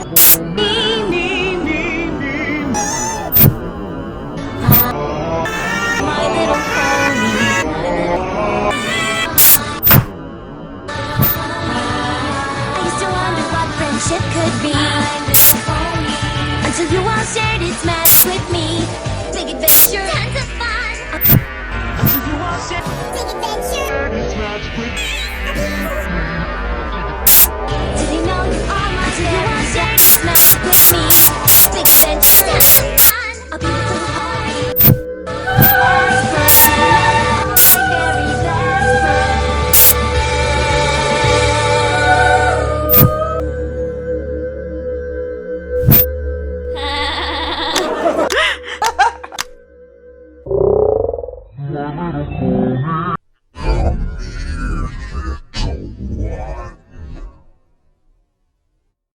My little pony. I used to wonder what friendship could be, until you all shared its magic with me. Big adventure, tons of fun. Until you all shared big adventure, its magic with me. Did you know you all must share its magic with me? Big adventure, tons of fun.